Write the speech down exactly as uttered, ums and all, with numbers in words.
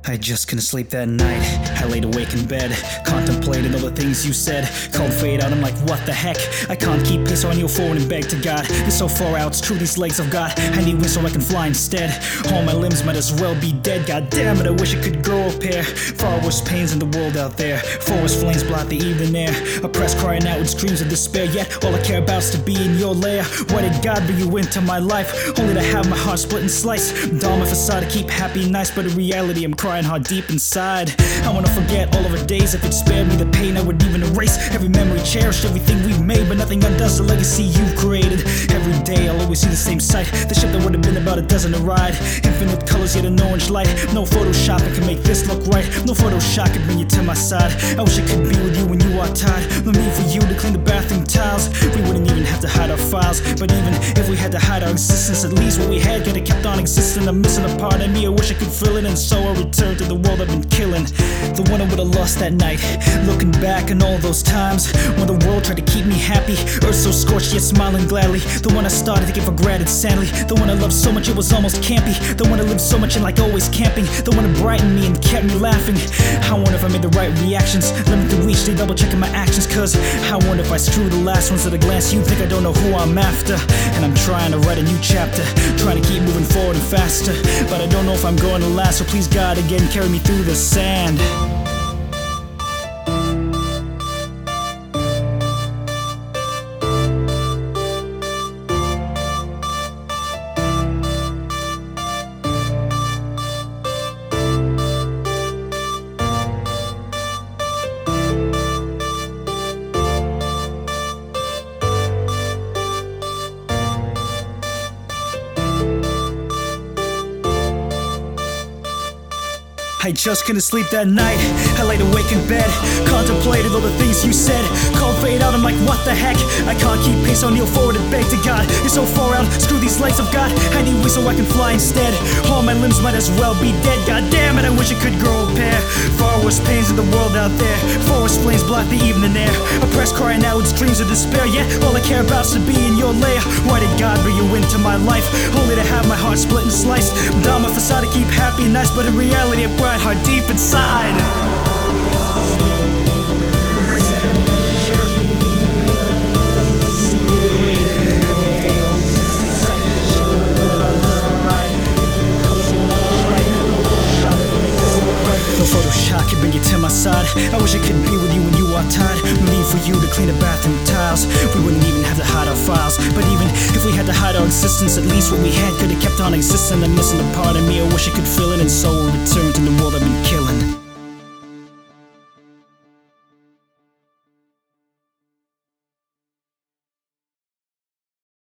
I just couldn't sleep that night. I laid awake in bed, contemplated all the things you said. Called fate out, I'm like, what the heck? I can't keep pace on your forward and beg to God. It's so far out, it's true these legs I've got. I need wings so I can fly instead. All my limbs might as well be dead. God damn it, I wish I could grow a pair. Far worse pains in the world out there. Forest flames blot the evening air. Oppressed crying out with screams of despair. Yet all I care about's to be in your lair. Why did God bring you into my life? Only to have my heart split and sliced. Down my facade to keep happy and nice, but in reality I'm crying hard deep inside. I wanna forget all of our days. If it spared me the pain, I would even erase every memory, cherish everything we've made, but nothing undoes the legacy you've created. Every day I'll always see the same sight. The ship that would have been about a dozen to ride. Infinite colors yet an orange light. No photoshopping can make this look right. No Photoshop could bring you to my side. I wish I could be with you when you are tired. No need for you to clean the bathroom tiles. We wouldn't even have to hide our files. But even if we had to hide our existence, at least what we had could have kept on existing. I'm missing a part of me, I wish I could feel it. And so I return to the world I've been killing. The one I would have lost that night. Looking back on all those times when the world tried to keep me happy. Earth so scorched yet smiling gladly. The one I started to get for granted sadly. The one I loved so much it was almost campy. The one I lived so much in like always camping. The one that brightened me and kept me laughing. I wonder if I made the right reactions. Let me through each day double checking my actions. Cause I wonder if I screw the last ones at a glance. You think I don't know who I'm after. And I'm trying to write a new chapter. Trying to keep moving forward and faster. But I don't know if I'm going to last. So please God again carry me through the sand. I just couldn't sleep that night. I laid awake in bed, contemplated all the things you said. Called fate out, I'm like, what the heck? I can't keep pace on your forward and beg to God. You're so far out, screw these legs I've got. I need wings so I can fly instead. All my limbs might as well be dead. God damn it, I wish I could grow a pair. Far worse pains in the world out there. Forest flames block the evening air. Oppressed crying out with screams of despair. Yet all I care about's to be in your lair. Why did God bring you into my life? Only to have my heart split and sliced. Down my facade to keep happy and nice, but in reality I'm bright heart deep inside. No Photoshop can bring you to my side. I wish I could be with you when you are tired. No need for you to clean the bathroom tiles. We wouldn't even have to hide our files. But even if we had to hide our existence, at least what we had could have kept on existing. I'm missing a part of me, I wish I could feel it, and so